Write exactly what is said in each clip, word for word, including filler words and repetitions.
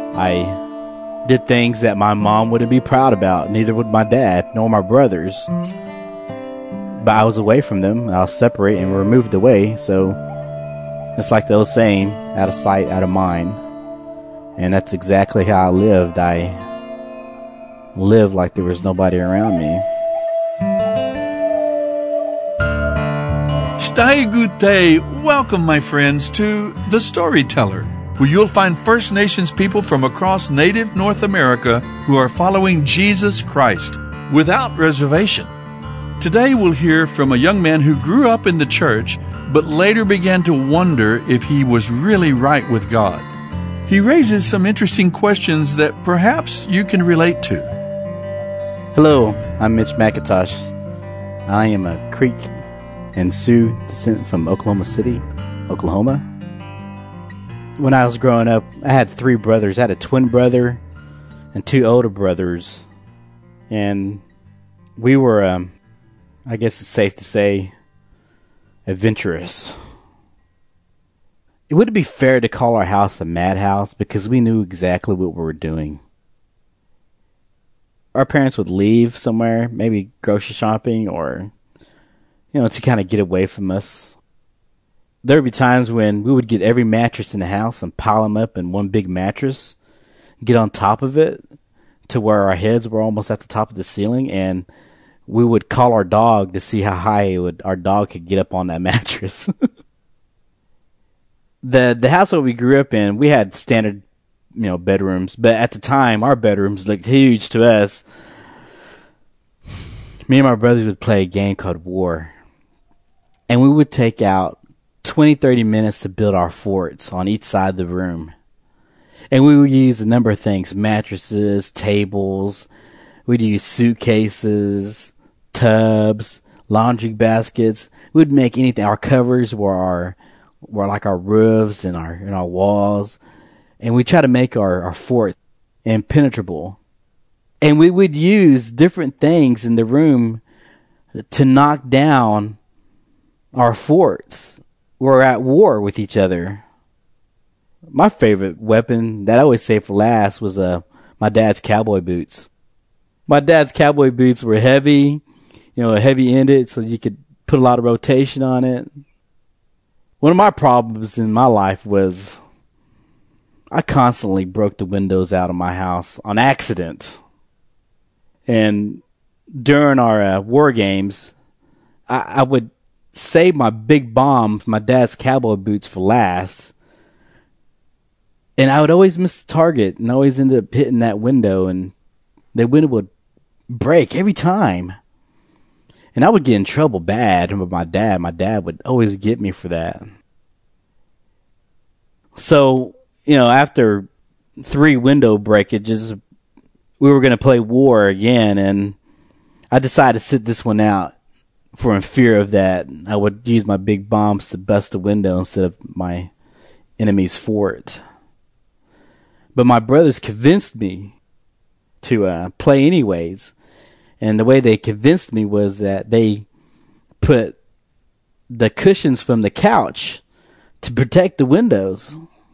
I did things that my mom wouldn't be proud about, neither would my dad, nor my brothers. But I was away from them. I was separated and removed away, so it's like the old saying, out of sight, out of mind. And that's exactly how I lived. I lived like there was nobody around me. Stai Gute, welcome my friends to The Storyteller, where you'll find First Nations people from across native North America who are following Jesus Christ without reservation. Today we'll hear from a young man who grew up in the church, but later began to wonder if he was really right with God. He raises some interesting questions that perhaps you can relate to. Hello, I'm Mitch McIntosh. I am a Creek and Sioux descent from Oklahoma City, Oklahoma. When I was growing up, I had three brothers. I had a twin brother and two older brothers. And we were, um, I guess it's safe to say, adventurous. It wouldn't be fair to call our house a madhouse because we knew exactly what we were doing. Our parents would leave somewhere, maybe grocery shopping or, you know, to kind of get away from us. There would be times when we would get every mattress in the house and pile them up in one big mattress, get on top of it to where our heads were almost at the top of the ceiling, and we would call our dog to see how high it would, our dog could get up on that mattress. the The house that we grew up in, we had standard, you know, bedrooms, but at the time, our bedrooms looked huge to us. Me and my brothers would play a game called War, and we would take out twenty, thirty minutes to build our forts on each side of the room. And we would use a number of things, mattresses, tables, we'd use suitcases, tubs, laundry baskets. We'd make anything. Our covers were our, were like our roofs and our, and our walls. And we try to make our, our fort impenetrable. And we would use different things in the room to knock down our forts. We're at war with each other. My favorite weapon that I always save for last was uh, my dad's cowboy boots. My dad's cowboy boots were heavy, you know, heavy-ended, so you could put a lot of rotation on it. One of my problems in my life was I constantly broke the windows out of my house on accident. And during our uh, war games, I, I would save my big bombs, my dad's cowboy boots, for last. And I would always miss the target and always end up hitting that window, and the window would break every time. And I would get in trouble bad with my dad. My dad would always get me for that. So, you know, after three window breakages, we were going to play War again, and I decided to sit this one out. For in fear of that, I would use my big bombs to bust the window instead of my enemy's fort. But my brothers convinced me to uh, play anyways. And the way they convinced me was that they put the cushions from the couch to protect the windows.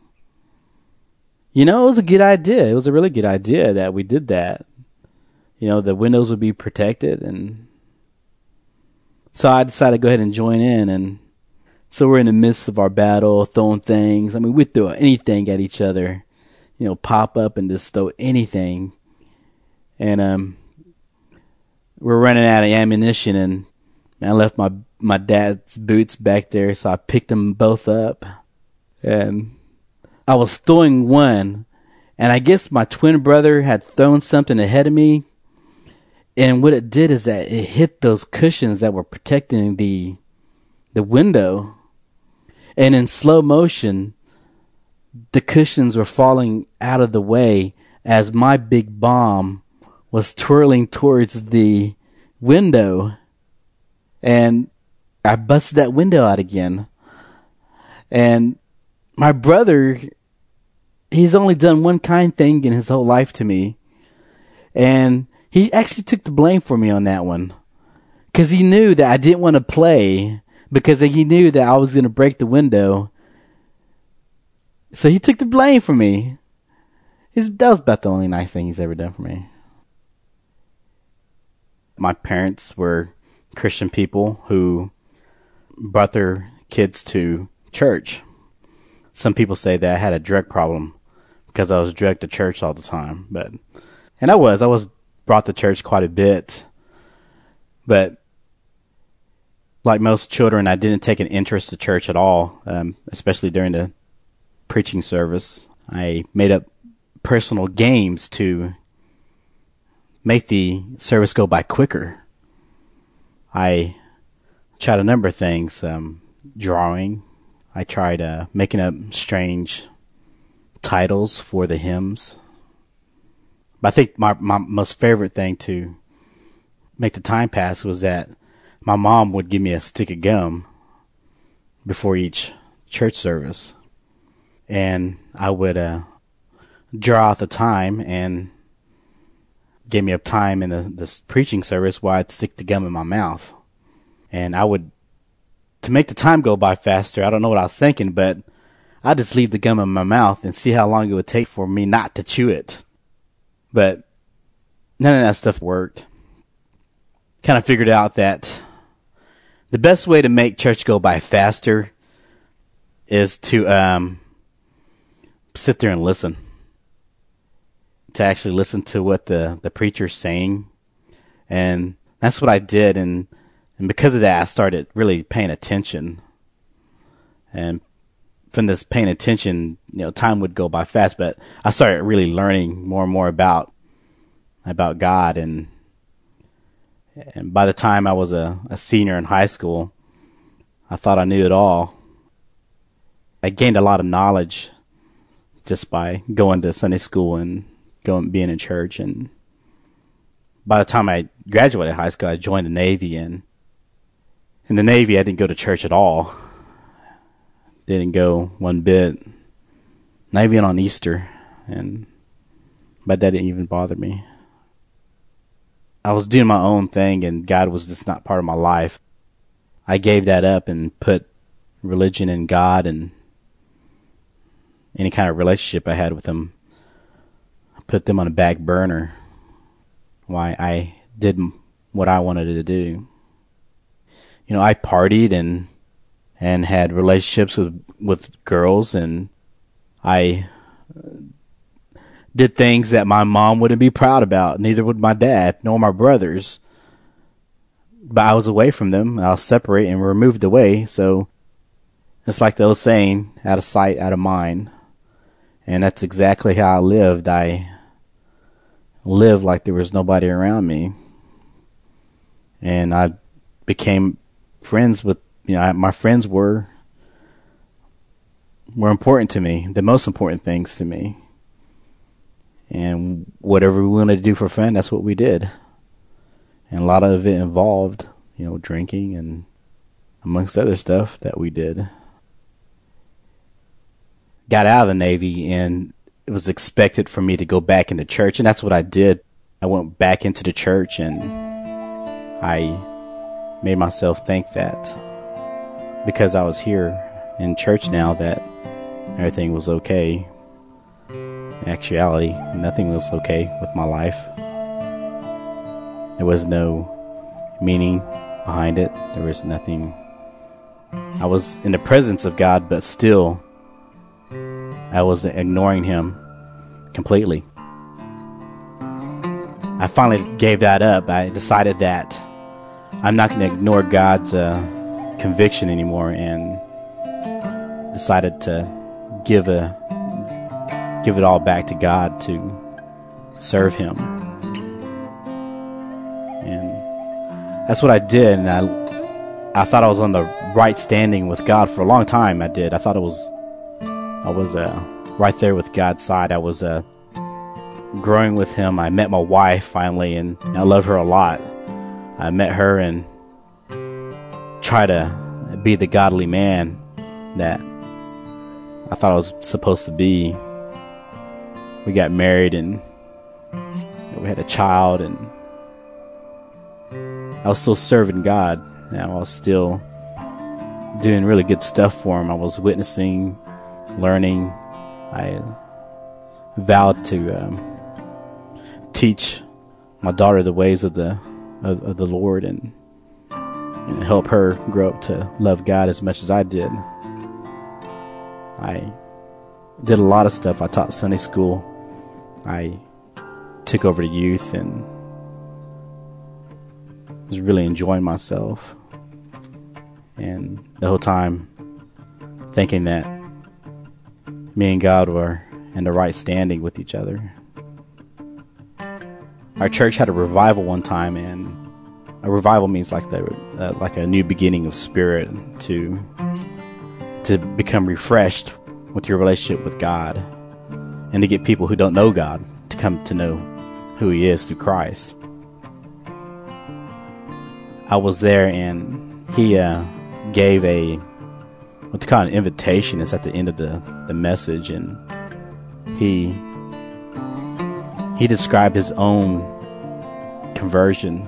You know, it was a good idea. It was a really good idea that we did that. You know, the windows would be protected, and so I decided to go ahead and join in. And so we're in the midst of our battle, throwing things. I mean, we'd throw anything at each other, you know, pop up and just throw anything. And um, we're running out of ammunition, and I left my my dad's boots back there, so I picked them both up. And I was throwing one, and I guess my twin brother had thrown something ahead of me. And what it did is that it hit those cushions that were protecting the the window. And in slow motion, the cushions were falling out of the way as my big bomb was twirling towards the window. And I busted that window out again. And my brother, he's only done one kind thing in his whole life to me. And he actually took the blame for me on that one. Because he knew that I didn't want to play. Because he knew that I was going to break the window. So he took the blame for me. He's, that was about the only nice thing he's ever done for me. My parents were Christian people who brought their kids to church. Some people say that I had a drug problem because I was dragged to church all the time, but and I was I was brought to church quite a bit, but like most children, I didn't take an interest to church at all, um, especially during the preaching service. I made up personal games to make the service go by quicker. I tried a number of things, um, drawing. I tried uh, making up strange titles for the hymns. But I think my, my most favorite thing to make the time pass was that my mom would give me a stick of gum before each church service. And I would uh, draw out the time and give me a time in the this preaching service where I'd stick the gum in my mouth. And I would, to make the time go by faster, I don't know what I was thinking, but I'd just leave the gum in my mouth and see how long it would take for me not to chew it. But none of that stuff worked. Kind of figured out that the best way to make church go by faster is to um, sit there and listen. To actually listen to what the, the preacher's saying. And that's what I did. And, and because of that, I started really paying attention. And from this paying attention, you know, time would go by fast. But I started really learning more and more about about God. And and by the time I was a, a senior in high school, I thought I knew it all. I gained a lot of knowledge just by going to Sunday school and going being in church. And by the time I graduated high school, I joined the Navy. And in the Navy, I didn't go to church at all. Didn't go one bit. Not even on Easter. And but that didn't even bother me. I was doing my own thing, and God was just not part of my life. I gave that up and put religion and God and any kind of relationship I had with Him, I put them on a back burner. Why I did what I wanted to do. You know, I partied and and had relationships with with girls, and I did things that my mom wouldn't be proud about. Neither would my dad, nor my brothers. But I was away from them. I was separate and removed away. So it's like the old saying, out of sight, out of mind. And that's exactly how I lived. I lived like there was nobody around me. And I became friends with, you know, I, my friends were were important to me, the most important things to me. And whatever we wanted to do for fun, that's what we did. And a lot of it involved, you know, drinking and amongst other stuff that we did. Got out of the Navy, and it was expected for me to go back into church, and that's what I did. I went back into the church, and I made myself think that because I was here in church now that everything was okay. In actuality, nothing was okay with my life. There was no meaning behind it. There was nothing. I was in the presence of God, but still I was ignoring Him completely. I finally gave that up. I decided that I'm not going to ignore God's uh, conviction anymore, and decided to give a give it all back to God to serve Him. And that's what I did. And I I thought I was on the right standing with God for a long time. I did. I thought it was I was uh, right there with God's side. I was uh, growing with Him. I met my wife finally, and I love her a lot. I met her and tried to be the godly man that I thought I was supposed to be. We got married, and we had a child, and I was still serving God. I was still doing really good stuff for Him. I was witnessing, learning. I vowed to um, teach my daughter the ways of the of, of the Lord and and help her grow up to love God as much as I did. I did a lot of stuff. I taught Sunday school. I took over the youth and was really enjoying myself. And the whole time thinking that me and God were in the right standing with each other. Our church had a revival one time, and a revival means like the uh, like a new beginning of spirit, to to become refreshed with your relationship with God, and to get people who don't know God to come to know who He is through Christ. I was there, and he uh, gave a what they call an invitation. It's at the end of the, the message, and he he described his own conversion.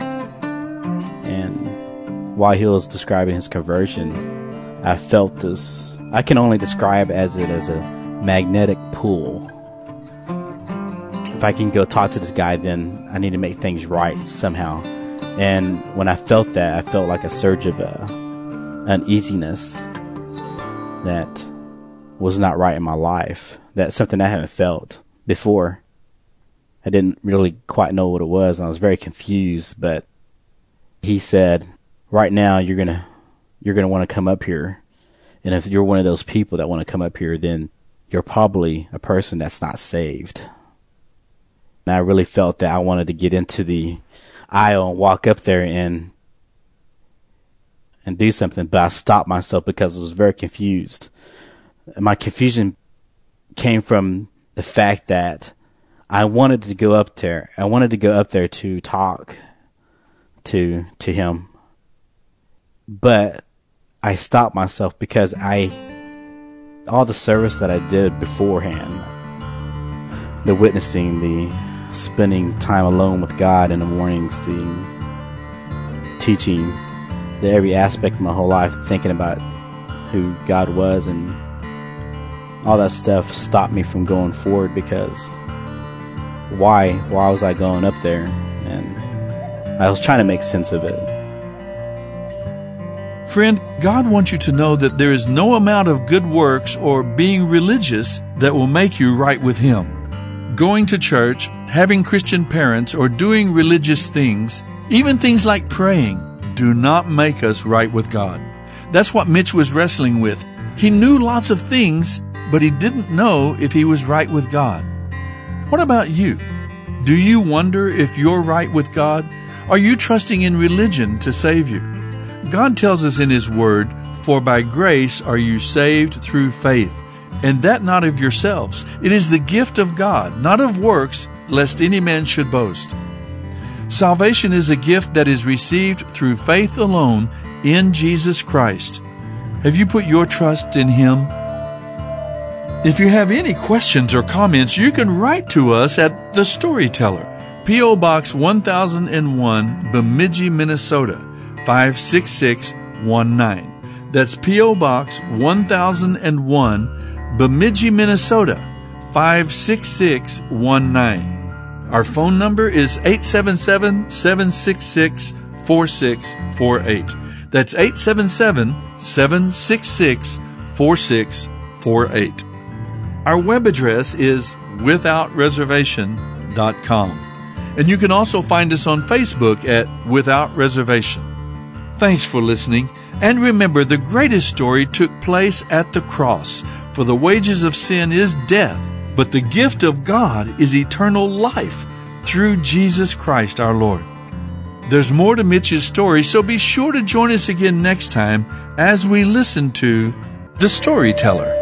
And while he was describing his conversion, I felt this, I can only describe as it as a magnetic pull. If I can go talk to this guy, then I need to make things right somehow. And when I felt that, I felt like a surge of uh, uneasiness that was not right in my life. That's something I haven't felt before. I didn't really quite know what it was, and I was very confused, but he said, right now you're going to you're going to want to come up here. And if you're one of those people that want to come up here, then you're probably a person that's not saved. And I really felt that I wanted to get into the aisle and walk up there and and do something, but I stopped myself because I was very confused. And my confusion came from the fact that I wanted to go up there. I wanted to go up there to talk to to him, but I stopped myself because I all the service that I did beforehand, the witnessing, the spending time alone with God in the mornings, the teaching, the every aspect of my whole life, thinking about who God was, and all that stuff stopped me from going forward. Because why why was I going up there? And I was trying to make sense of it. Friend, God wants you to know that there is no amount of good works or being religious that will make you right with Him. Going to church, having Christian parents, or doing religious things, even things like praying, do not make us right with God. That's what Mitch was wrestling with. He knew lots of things, but he didn't know if he was right with God. What about you? Do you wonder if you're right with God? Are you trusting in religion to save you? God tells us in His Word, "For by grace are you saved through faith, and that not of yourselves. It is the gift of God, not of works, lest any man should boast." Salvation is a gift that is received through faith alone in Jesus Christ. Have you put your trust in Him? If you have any questions or comments, you can write to us at The Storyteller, P O. Box one thousand one, Bemidji, Minnesota, five six six one nine. That's P O. Box one thousand one, Bemidji, Minnesota, five six six one nine. Our phone number is eight seven seven, seven six six, four six four eight. That's eight seven seven, seven six six, four six four eight. Our web address is without reservation dot com. And you can also find us on Facebook at Without Reservation. Thanks for listening. And remember, the greatest story took place at the cross. For the wages of sin is death, but the gift of God is eternal life through Jesus Christ our Lord. There's more to Mitch's story, so be sure to join us again next time as we listen to The Storyteller.